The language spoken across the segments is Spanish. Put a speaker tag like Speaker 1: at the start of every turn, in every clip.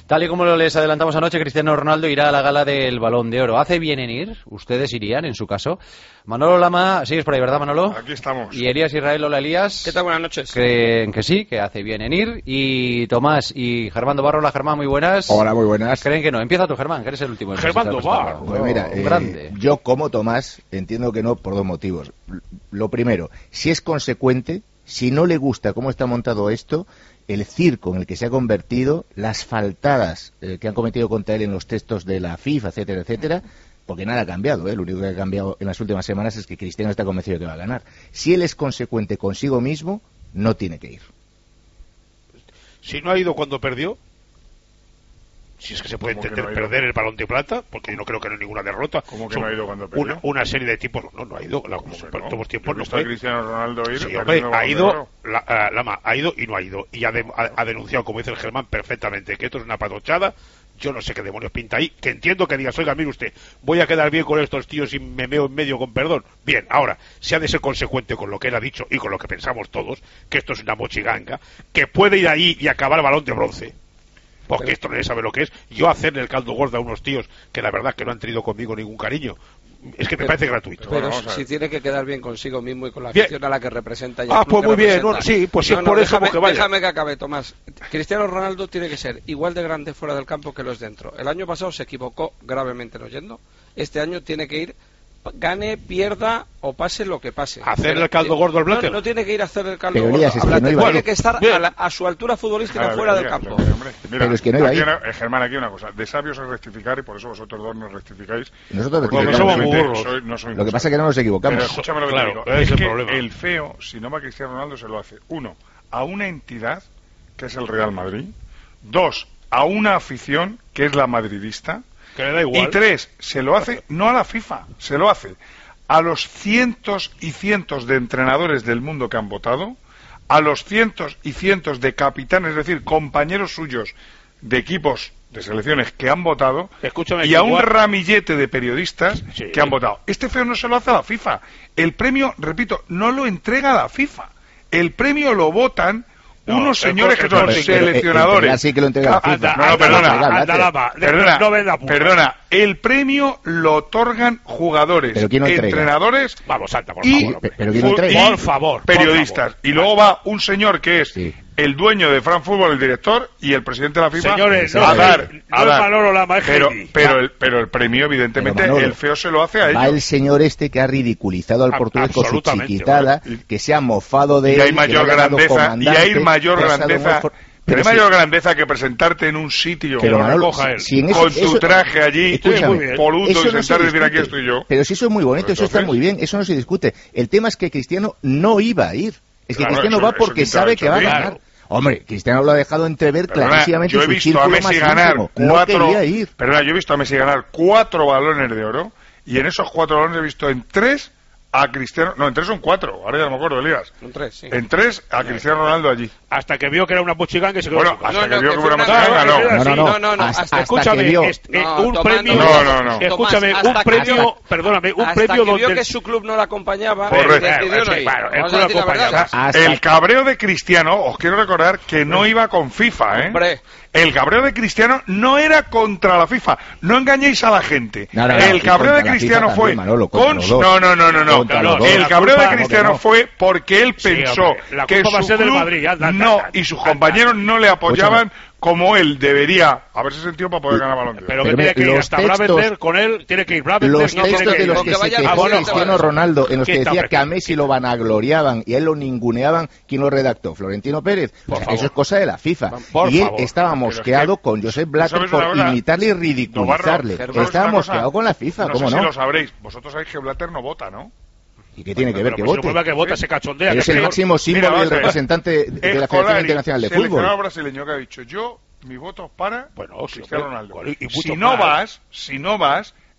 Speaker 1: Tal y como les adelantamos anoche, Cristiano Ronaldo irá a la gala del Balón de Oro. ¿Hace bien en ir? ¿Ustedes irían, en su caso? Manolo Lama, sigues por ahí, ¿verdad, Manolo?
Speaker 2: Aquí estamos.
Speaker 1: Y Elías Israel, hola, Elías.
Speaker 3: ¿Qué tal? Buenas noches.
Speaker 1: Creen que sí, que hace bien en ir. Y Tomás y Germán Barro, hola, Germán, muy buenas.
Speaker 4: Hola, muy buenas.
Speaker 1: ¿Creen que no? Empieza tú, Germán, que eres el último.
Speaker 2: Germán Barro.
Speaker 4: Pues mira,
Speaker 1: grande.
Speaker 4: Yo como Tomás entiendo que no por dos motivos. Lo primero, si es consecuente, si no le gusta cómo está montado esto, el circo en el que se ha convertido, las faltadas que han cometido contra él en los textos de la FIFA, etcétera, etcétera, porque nada ha cambiado, Lo único que ha cambiado en las últimas semanas es que Cristiano está convencido de que va a ganar. Si él es consecuente consigo mismo, no tiene que ir.
Speaker 5: Si no ha ido cuando perdió, si es que se puede entender
Speaker 2: no
Speaker 5: perder el Balón de Plata, porque yo no creo que no hay ninguna derrota.
Speaker 2: ¿Cómo que no ha ido cuando perdió?
Speaker 5: Una serie de tipos, no ha ido, como todos tiempos no
Speaker 2: está
Speaker 5: fue.
Speaker 2: Cristiano Ronaldo ir,
Speaker 5: Sí, hombre, ha ido, Lama, ha ido y no ha ido, y ha denunciado, como dice el Germán, perfectamente, que esto es una patochada. Yo no sé qué demonios pinta ahí, que entiendo que digas, oiga, mire usted, voy a quedar bien con estos tíos y me meo en medio con perdón. Bien, ahora, se ha de ser consecuente con lo que él ha dicho y con lo que pensamos todos, que esto es una mochiganga, que puede ir ahí y acabar Balón de Bronce. Porque esto nadie sabe lo que es. Yo hacerle el caldo gordo a unos tíos que la verdad que no han tenido conmigo ningún cariño, es que me parece gratuito.
Speaker 3: Pero si tiene que quedar bien consigo mismo y con la afición a la que representa. Y
Speaker 5: pues muy bien, sí, pues si es por eso que vaya.
Speaker 3: Déjame que acabe, Tomás. Cristiano Ronaldo tiene que ser igual de grande fuera del campo que lo es dentro. El año pasado se equivocó gravemente no yendo. Este año tiene que ir, gane, pierda o pase lo que pase.
Speaker 5: ¿Hacerle el caldo gordo al Blatter?
Speaker 3: No tiene que ir a hacer el caldo
Speaker 4: gordo.
Speaker 3: Elías, tiene que estar a su altura futbolística fuera del campo.
Speaker 2: Mira,
Speaker 4: pero es que no iba a ir.
Speaker 2: Germán, aquí una cosa. De sabios es rectificar y por eso vosotros dos nos rectificáis.
Speaker 4: Nosotros
Speaker 5: porque somos burros.
Speaker 4: Lo que pasa es que no nos equivocamos.
Speaker 2: Pero escúchame lo que te digo. Es que el feo, si no va Cristiano Ronaldo, se lo hace. 1, a una entidad, que es el Real Madrid. 2, a una afición, que es la madridista.
Speaker 5: Que le da igual.
Speaker 2: Y 3, se lo hace no a la FIFA, se lo hace a los cientos y cientos de entrenadores del mundo que han votado, a los cientos y cientos de capitanes, es decir, compañeros suyos de equipos de selecciones que han votado, y a un ramillete de periodistas que han votado. Este feo no se lo hace a la FIFA. El premio, repito, no lo entrega a la FIFA. El premio lo votan unos señores que son seleccionadores.
Speaker 4: Así que lo entrega la
Speaker 2: FIFA. Perdona, el premio lo otorgan jugadores, entrenadores
Speaker 5: por favor,
Speaker 2: periodistas. Y luego va un señor que es el dueño de France Football, el director, y el presidente de la FIFA.
Speaker 5: Señores,
Speaker 2: a dar.
Speaker 5: Pero
Speaker 2: el premio, evidentemente, el feo se lo hace a ellos.
Speaker 4: Va el señor este que ha ridiculizado al portugués con su chiquitada, que se ha mofado de él.
Speaker 2: Y hay mayor grandeza, pero hay mayor grandeza que presentarte en un sitio con tu traje allí, poluto, y sentarte y decir aquí estoy yo.
Speaker 4: Pero si eso es muy bonito, eso está muy bien, eso no se discute. El tema es que Cristiano no iba a ir. Es que Cristiano va porque sabe que va a ganar. Hombre, Cristiano lo ha dejado entrever clarísimamente.
Speaker 2: Yo he visto a Messi ganar
Speaker 4: no quería ir.
Speaker 2: Perdona, yo he visto a Messi ganar 4 balones de oro, y en esos 4 balones he visto en 3 a Cristiano, no, en 3 son 4, ahora ya no me acuerdo, Elías. En 3 a Cristiano Ronaldo allí.
Speaker 5: Hasta que vio que era una mochiganga y se quedó.
Speaker 2: Bueno, hasta que vio que era una mochiganga,
Speaker 3: no.
Speaker 5: Escúchame, un premio.
Speaker 2: No.
Speaker 5: Escúchame, un premio, perdóname, un premio donde
Speaker 3: vio que su club no la acompañaba.
Speaker 2: El cabreo de Cristiano, os quiero recordar que no iba con FIFA,
Speaker 3: Hombre.
Speaker 2: El cabreo de Cristiano no era contra la FIFA. No engañéis a la gente. El cabreo de Cristiano fue con... No. El cabreo de Cristiano fue porque él pensó que su club y sus compañeros no le apoyaban como él debería haberse sentido para poder ganar balón de oro.
Speaker 5: Pero que tiene que ir hasta Bravender con él, tiene que ir Bravender.
Speaker 4: Los textos de los que se quejó Cristiano Ronaldo, en los que decía que a Messi lo vanagloriaban y a él lo ninguneaban, ¿quién lo redactó? Florentino Pérez. Eso es cosa de la FIFA. Y él estaba mosqueado con Josep Blatter por imitarle y ridiculizarle. Estaba mosqueado con la FIFA, ¿cómo no?
Speaker 2: No sé si lo sabréis. Vosotros sabéis que Blatter no vota, ¿no?
Speaker 4: ¿Y qué tiene que ver que vote?
Speaker 5: Que vota se cachondea.
Speaker 4: Es el máximo símbolo del representante de la Federación Internacional de Fútbol. El
Speaker 2: seleccionador brasileño que ha dicho, mi voto para Cristiano Ronaldo. Si no vas,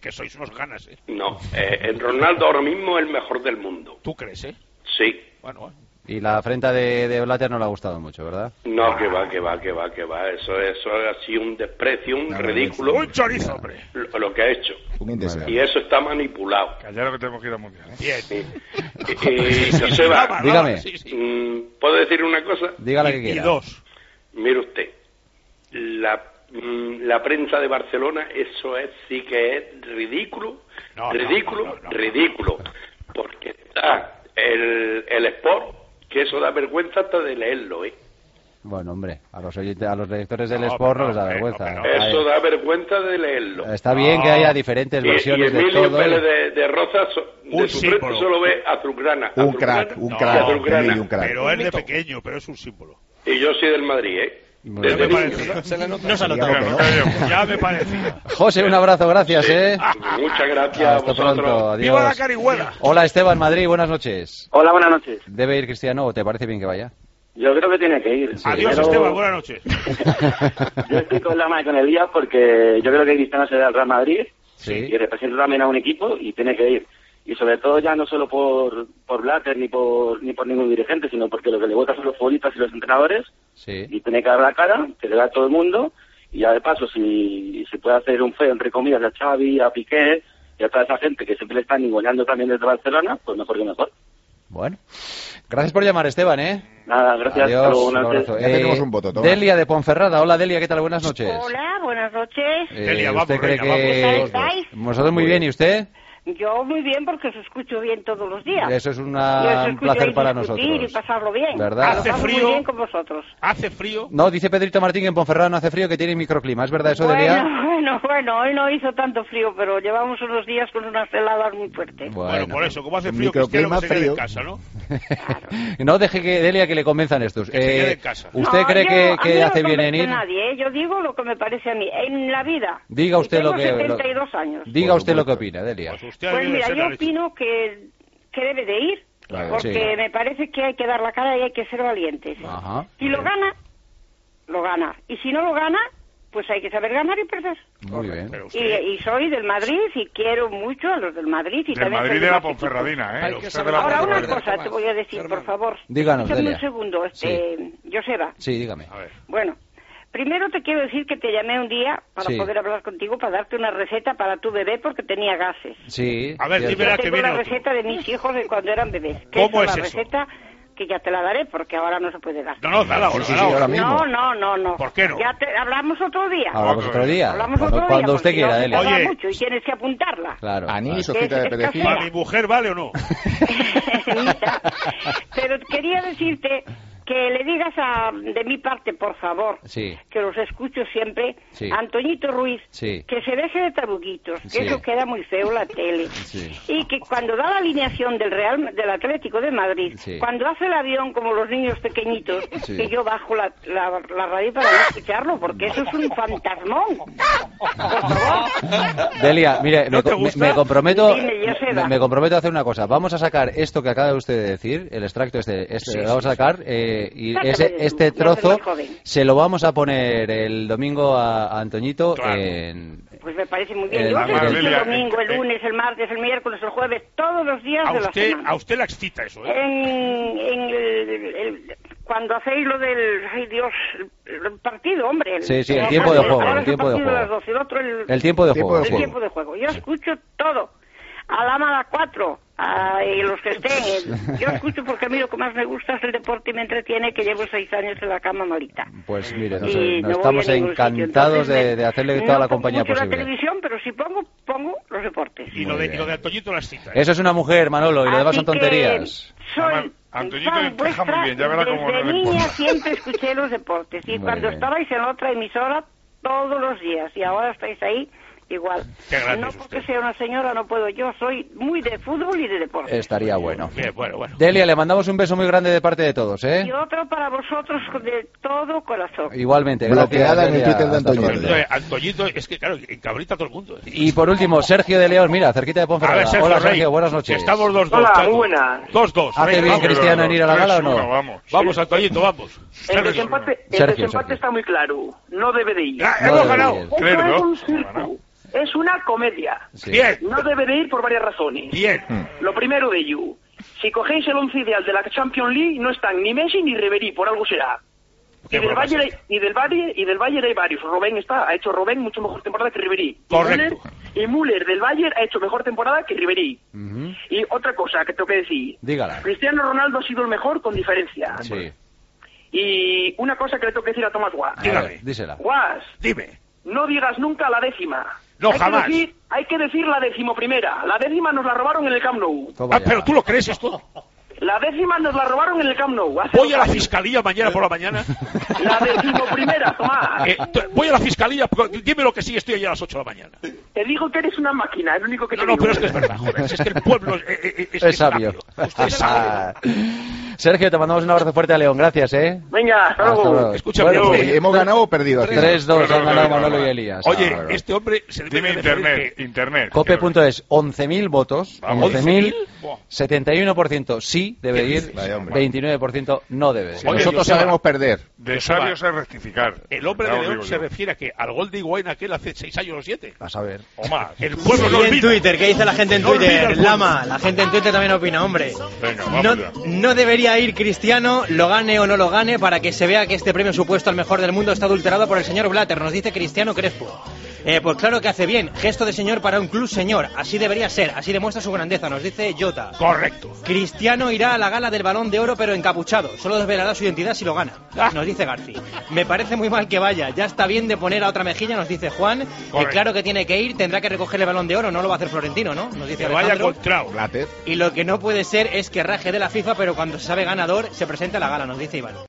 Speaker 5: que sois unos ganas,
Speaker 6: No, Ronaldo ahora mismo es el mejor del mundo.
Speaker 5: ¿Tú crees,
Speaker 6: Sí.
Speaker 5: Bueno,
Speaker 1: Y la afrenta de Blatter no le ha gustado mucho, ¿verdad?
Speaker 6: No, que va. Eso ha sido un desprecio, un ridículo.
Speaker 5: Un chorizo, hombre.
Speaker 6: Lo que ha hecho.
Speaker 4: Un
Speaker 6: Y eso está manipulado.
Speaker 2: Callar que tenemos que ir al mundial.
Speaker 5: Bien.
Speaker 6: Joseba,
Speaker 1: Dígame.
Speaker 6: ¿puedo decir una cosa?
Speaker 1: Diga la que
Speaker 5: Y
Speaker 1: quiera.
Speaker 5: 2.
Speaker 6: Mire usted, la prensa de Barcelona, eso sí que es ridículo,
Speaker 5: No.
Speaker 6: ridículo. Porque está el Sport, que eso da vergüenza hasta de leerlo, ¿eh?
Speaker 1: Bueno, hombre, a los lectores del
Speaker 5: No,
Speaker 1: Sport no
Speaker 5: no,
Speaker 1: les da
Speaker 5: no,
Speaker 1: vergüenza.
Speaker 5: no,
Speaker 6: Eso da vergüenza de leerlo.
Speaker 1: Está bien que haya diferentes
Speaker 6: Y
Speaker 1: versiones de
Speaker 6: Emilio
Speaker 1: todo.
Speaker 6: Pérez de Rozas,
Speaker 5: Un
Speaker 6: de su frente
Speaker 5: símbolo.
Speaker 6: solo ve azulgrana.
Speaker 4: Un crack, Emilio, un crack.
Speaker 5: Pero es de pequeño, pero es un símbolo.
Speaker 6: Y yo soy del Madrid, ¿eh?
Speaker 1: Muy
Speaker 6: Desde
Speaker 1: bien.
Speaker 6: niño.
Speaker 3: Se le nota.
Speaker 7: No se ha notado.
Speaker 4: Dígame que no.
Speaker 5: Ya me parecía.
Speaker 1: José, un abrazo, gracias, ¿eh?
Speaker 6: Muchas gracias a
Speaker 1: Hasta
Speaker 6: vosotros.
Speaker 1: pronto,
Speaker 5: ¡Viva la
Speaker 1: adiós.
Speaker 5: Carihuela!
Speaker 1: Hola, Esteban, Madrid, buenas noches.
Speaker 8: Hola, buenas noches.
Speaker 1: ¿Debe ir Cristiano o te parece bien que vaya?
Speaker 8: Yo creo que tiene que ir.
Speaker 5: Adiós,
Speaker 8: Pero
Speaker 5: Esteban, buenas noches.
Speaker 8: yo estoy con Lama y con Elías porque yo creo que Cristiano se da al Real Madrid
Speaker 1: Sí.
Speaker 8: y representa también a un equipo y tiene que ir. Y sobre todo ya no solo por Blatter ni por ningún dirigente, sino porque lo que le votan son los futbolistas y los entrenadores
Speaker 1: Sí.
Speaker 8: y tiene que dar la cara, que le da a todo el mundo y ya de paso si se puede hacer un feo entre comillas a Xavi, a Piqué y a toda esa gente que siempre le están ninguneando también desde Barcelona, pues mejor que mejor.
Speaker 1: Bueno. Gracias por llamar, Esteban, ¿eh?
Speaker 8: Nada, gracias. Hasta
Speaker 1: Adiós,
Speaker 8: luego,
Speaker 1: un
Speaker 8: buenas noches.
Speaker 1: abrazo.
Speaker 4: Ya tenemos un voto, toma.
Speaker 1: Delia de Ponferrada. Hola, Delia, ¿qué tal? Buenas noches.
Speaker 9: Hola, buenas noches.
Speaker 5: Delia, vamos,
Speaker 1: ¿Usted cree
Speaker 5: reina, vamos.
Speaker 9: ¿Qué tal
Speaker 1: que...
Speaker 9: estáis?
Speaker 1: Nosotros muy bien, ¿y usted?
Speaker 9: Yo muy bien porque os escucho bien todos los días.
Speaker 1: Eso es
Speaker 9: Yo os
Speaker 1: un
Speaker 9: escucho
Speaker 1: placer
Speaker 9: ahí
Speaker 1: para
Speaker 9: discutir
Speaker 1: nosotros.
Speaker 9: y pasarlo bien.
Speaker 1: ¿Verdad?
Speaker 9: Lo
Speaker 5: Hace
Speaker 9: paso
Speaker 5: frío.
Speaker 9: muy bien con vosotros.
Speaker 5: Hace frío.
Speaker 1: No, dice Pedrito Martín que en Ponferrada no hace frío, que tiene microclima. ¿Es verdad eso, Delia?
Speaker 9: Bueno, hoy no hizo tanto frío, pero llevamos unos días con unas heladas muy fuertes.
Speaker 5: Bueno, por eso, como hace
Speaker 4: Un
Speaker 5: frío, Cristiano
Speaker 4: microclima
Speaker 5: que se quede
Speaker 4: frío.
Speaker 5: en casa, ¿no?
Speaker 1: No deje que Delia que le convenzan estos.
Speaker 5: Que se quede en casa.
Speaker 1: ¿Usted
Speaker 9: No,
Speaker 1: cree
Speaker 9: yo-
Speaker 1: que
Speaker 9: a mí no
Speaker 1: hace
Speaker 9: me
Speaker 1: bien en
Speaker 9: convence
Speaker 1: ir?
Speaker 9: nadie, ¿eh? Yo digo lo que me parece a mí. En la vida.
Speaker 1: Diga usted
Speaker 9: Tengo
Speaker 1: lo que...
Speaker 9: 72 años.
Speaker 1: Diga usted lo que opina, Delia.
Speaker 5: Pues usted ha
Speaker 9: Pues
Speaker 5: debido
Speaker 9: mira,
Speaker 5: ser
Speaker 9: yo
Speaker 5: la leche.
Speaker 9: opino que debe de ir,
Speaker 1: Claro,
Speaker 9: porque
Speaker 1: sí.
Speaker 9: me parece que hay que dar la cara y hay que ser valientes.
Speaker 1: Ajá.
Speaker 9: Si lo gana, lo gana. Y si no lo gana, pues hay que saber ganar y perder.
Speaker 1: Muy bien.
Speaker 5: Pero usted...
Speaker 9: Y soy del Madrid y quiero mucho a los del Madrid. Y
Speaker 2: Del
Speaker 9: también
Speaker 2: Madrid
Speaker 9: soy
Speaker 2: de la
Speaker 9: más
Speaker 2: Ponferradina, ¿eh?
Speaker 3: Hay que
Speaker 2: Usted
Speaker 3: saber
Speaker 2: de la
Speaker 9: Ahora una
Speaker 2: Ponferradina.
Speaker 9: cosa te voy a decir, por favor.
Speaker 1: Díganos,
Speaker 9: Escúchame
Speaker 1: Delia.
Speaker 9: un segundo, Joseba.
Speaker 1: Sí, dígame.
Speaker 5: A ver.
Speaker 9: Bueno, primero te quiero decir que te llamé un día para
Speaker 1: Sí.
Speaker 9: poder hablar contigo, para darte una receta para tu bebé porque tenía gases.
Speaker 1: Sí.
Speaker 5: A ver,
Speaker 1: cierto.
Speaker 5: dime la
Speaker 9: Yo
Speaker 5: que
Speaker 9: tengo
Speaker 5: viene
Speaker 9: la
Speaker 5: otro.
Speaker 9: receta de mis hijos de cuando eran bebés.
Speaker 5: ¿Cómo
Speaker 9: es
Speaker 5: es
Speaker 9: la
Speaker 5: eso?
Speaker 9: receta que ya te la daré porque ahora no se puede dar.
Speaker 5: No, dala ahora,
Speaker 4: Sí,
Speaker 5: dala ahora.
Speaker 4: ahora mismo.
Speaker 9: No.
Speaker 5: ¿Por qué no?
Speaker 9: Ya hablamos otro día.
Speaker 1: Hablamos otro día.
Speaker 9: Hablamos
Speaker 1: Cuando,
Speaker 9: otro día.
Speaker 1: cuando usted
Speaker 9: porque
Speaker 1: quiera,
Speaker 9: no se
Speaker 1: Delia.
Speaker 9: tarda
Speaker 5: Oye.
Speaker 9: mucho y tienes que apuntarla.
Speaker 1: Claro.
Speaker 4: Anís,
Speaker 1: claro.
Speaker 4: hojita de
Speaker 9: Es
Speaker 4: perejil.
Speaker 5: ¿Para mi mujer vale o no?
Speaker 9: Mira, pero quería decirte que le digas de mi parte, por favor,
Speaker 1: Sí.
Speaker 9: que los escucho siempre,
Speaker 1: Sí.
Speaker 9: a Antoñito Ruiz,
Speaker 1: Sí.
Speaker 9: que se deje de taruguitos, que
Speaker 1: Sí.
Speaker 9: eso queda muy feo la tele.
Speaker 1: Sí.
Speaker 9: Y que cuando da la alineación del Atlético de Madrid,
Speaker 1: Sí.
Speaker 9: cuando hace el avión como los niños pequeñitos,
Speaker 1: Sí.
Speaker 9: que yo bajo la radio para no escucharlo, porque eso es un fantasmón. Por favor.
Speaker 1: Delia, mire,
Speaker 5: ¿No te gusta?
Speaker 1: me comprometo
Speaker 9: Dime, Joseba.
Speaker 1: me comprometo a hacer una cosa. Vamos a sacar esto que acaba usted de decir, el extracto
Speaker 5: Sí,
Speaker 1: lo vamos a sacar y
Speaker 9: Sácame
Speaker 1: este
Speaker 9: ya te
Speaker 1: trozo
Speaker 9: lo joden.
Speaker 1: se lo vamos a poner el domingo a Antoñito
Speaker 5: Claro.
Speaker 1: en...
Speaker 9: Pues me parece muy bien. Yo
Speaker 1: La
Speaker 9: os escucho
Speaker 2: Madelia,
Speaker 9: el domingo, el lunes, el martes, el miércoles, el jueves, todos los días de la semana.
Speaker 5: A usted la excita eso, ¿eh?
Speaker 9: Cuando hacéis lo del, ay Dios, el partido, hombre.
Speaker 1: Sí, el tiempo de juego,
Speaker 9: Ahora
Speaker 1: el
Speaker 9: es
Speaker 1: tiempo de
Speaker 9: partido
Speaker 1: juego.
Speaker 9: las 12, el otro
Speaker 1: El tiempo de juego.
Speaker 4: de
Speaker 9: el
Speaker 1: sí.
Speaker 9: tiempo de juego. Yo escucho todo. A la mala 4, y los que estén. Yo escucho porque a mí lo que más me gusta es el deporte y me entretiene, que llevo 6 años en la cama malita.
Speaker 1: Pues mire,
Speaker 9: Y no voy
Speaker 1: estamos
Speaker 9: a ningún sitio.
Speaker 1: encantados
Speaker 9: Entonces,
Speaker 1: de hacerle toda la compañía
Speaker 9: no pongo mucho
Speaker 1: posible.
Speaker 9: la televisión, pero si pongo los deportes.
Speaker 5: Y lo de Antoñito la excita.
Speaker 1: Eso es una mujer, Manolo, y lo demás son
Speaker 9: Así que
Speaker 1: tonterías.
Speaker 9: Soy
Speaker 2: Antoñito
Speaker 9: fan
Speaker 2: encaja muy
Speaker 9: vuestra,
Speaker 2: bien, ya verá cómo
Speaker 9: desde
Speaker 2: no le
Speaker 9: niña
Speaker 2: importa.
Speaker 9: siempre escuché los deportes y
Speaker 1: Muy
Speaker 9: cuando
Speaker 1: bien.
Speaker 9: estabais en otra emisora todos los días y ahora estáis ahí igual.
Speaker 5: Qué grande
Speaker 9: No
Speaker 5: es
Speaker 9: porque
Speaker 5: usted.
Speaker 9: sea una señora no puedo, yo soy muy de fútbol y de deporte.
Speaker 1: Estaría bueno.
Speaker 5: Bien, bueno.
Speaker 1: Delia, le mandamos un beso muy grande de parte de todos, ¿eh?
Speaker 9: Y otro para vosotros de todo corazón.
Speaker 1: Igualmente.
Speaker 4: Bloqueada en el
Speaker 1: Delia.
Speaker 4: Twitter de
Speaker 1: Hasta
Speaker 4: Antoñito.
Speaker 1: pronto.
Speaker 5: Antoñito, es que claro, encabrita a todo el mundo. ¿eh?
Speaker 1: Y por último, Sergio de León, mira, cerquita de
Speaker 5: A
Speaker 1: Ponferrada.
Speaker 5: ver, Sergio
Speaker 1: Hola,
Speaker 5: Rey,
Speaker 1: Sergio, buenas noches.
Speaker 5: Estamos 2-2.
Speaker 8: Hola,
Speaker 5: chato.
Speaker 8: muy buenas.
Speaker 5: 2-2.
Speaker 1: ¿Hace
Speaker 5: venga,
Speaker 1: bien
Speaker 5: vamos.
Speaker 1: Cristiano en ir a la gala o no?
Speaker 2: 3-1, vamos.
Speaker 5: Vamos, Antoñito, vamos.
Speaker 8: El desempate
Speaker 1: Sergio.
Speaker 8: está muy claro. No debe de ir.
Speaker 5: Ah,
Speaker 1: No
Speaker 5: hemos
Speaker 1: debe
Speaker 5: ganado.
Speaker 1: ir.
Speaker 2: Tres,
Speaker 8: Esto es
Speaker 2: ¿no?
Speaker 8: un circo. Es una comedia.
Speaker 1: Sí.
Speaker 5: Bien,
Speaker 8: No debe de ir por varias razones.
Speaker 5: bien.
Speaker 8: Lo primero de ello,
Speaker 7: si cogéis el 11 ideal de la Champions League, no están ni Messi ni Ribery, por algo será. Y del Bayern hay varios. Ha hecho Robben mucho mejor temporada que Ribery.
Speaker 5: Correcto.
Speaker 7: Y Müller del Bayern ha hecho mejor temporada que Ribery. Y otra cosa que tengo que decir.
Speaker 1: Dígala.
Speaker 7: Cristiano Ronaldo ha sido el mejor con diferencia.
Speaker 1: Sí.
Speaker 7: Y una cosa que le tengo que decir a Tomás Guas.
Speaker 5: Dígame.
Speaker 1: Dísela.
Speaker 7: Guas,
Speaker 5: Dime.
Speaker 7: no digas nunca la décima.
Speaker 5: No, jamás.
Speaker 7: Hay que decir la decimoprimera. La décima nos la robaron en el Camp Nou.
Speaker 1: Toma ya.
Speaker 5: Pero tú lo crees esto.
Speaker 7: La décima nos la robaron en el Camp Nou.
Speaker 5: Voy a la fiscalía mañana por la mañana.
Speaker 7: La decimoprimera, Tomás.
Speaker 5: Voy a la fiscalía, dime lo que sí, estoy allá a las 8 de la mañana.
Speaker 7: Te digo que eres una máquina, es lo único que te
Speaker 5: No,
Speaker 7: digo.
Speaker 5: pero es que es verdad, joder. Es que el pueblo
Speaker 1: Es sabio.
Speaker 5: sabio. Usted es sabio.
Speaker 1: Sergio, te mandamos un abrazo fuerte a León. Gracias, ¿eh?
Speaker 7: Venga, hasta luego.
Speaker 5: Escúchame,
Speaker 1: Bueno,
Speaker 5: oye,
Speaker 4: ¿Hemos ganado o perdido?
Speaker 1: 3-2 han ganado Manolo y Elías.
Speaker 5: Oye,
Speaker 1: Ah,
Speaker 5: este hombre se
Speaker 2: Dime
Speaker 5: debe de
Speaker 2: internet, internet.
Speaker 1: Cope.es, 11.000 votos,
Speaker 2: Vamos.
Speaker 1: 11.000,
Speaker 5: 11.000.
Speaker 1: 71% sí debe ir,
Speaker 4: Vaya, hombre.
Speaker 1: 29% no debe ir.
Speaker 5: Oye,
Speaker 4: Nosotros
Speaker 5: Joseba,
Speaker 4: sabemos perder.
Speaker 2: De sabios es rectificar.
Speaker 5: El hombre
Speaker 2: Ya
Speaker 5: de
Speaker 2: os
Speaker 5: León
Speaker 2: digo
Speaker 5: se
Speaker 2: yo.
Speaker 5: refiere a que al gol de Higuaín aquel hace 6 años o 7.
Speaker 1: Vas a ver.
Speaker 2: O más.
Speaker 5: El pueblo no
Speaker 10: Y en
Speaker 5: olvida.
Speaker 10: Twitter, ¿qué dice la gente en
Speaker 5: No olvida el
Speaker 10: Twitter?
Speaker 5: pueblo.
Speaker 10: Lama, la gente en Twitter también opina, hombre.
Speaker 2: Venga, vamos
Speaker 10: No,
Speaker 2: ya.
Speaker 10: no debería ir Cristiano, lo gane o no lo gane, para que se vea que este premio supuesto al mejor del mundo está adulterado por el señor Blatter, nos dice Cristiano Crespo. Pues claro que hace bien, gesto de señor para un club señor, así debería ser, así demuestra su grandeza, nos dice Jota.
Speaker 5: Correcto.
Speaker 10: Cristiano irá a la gala del Balón de Oro pero encapuchado, solo desvelará su identidad si lo gana, nos dice Garci. Me parece muy mal que vaya, ya está bien de poner a otra mejilla, nos dice Juan. Claro que tiene que ir, tendrá que recoger el Balón de Oro, no lo va a hacer Florentino, ¿no? Nos dice
Speaker 5: Que vaya
Speaker 10: Alejandro.
Speaker 5: contrao.
Speaker 4: Blatter.
Speaker 10: Y lo que no puede ser es que raje de la FIFA, pero cuando se sabe ganador se presenta a la gala, nos dice Iván.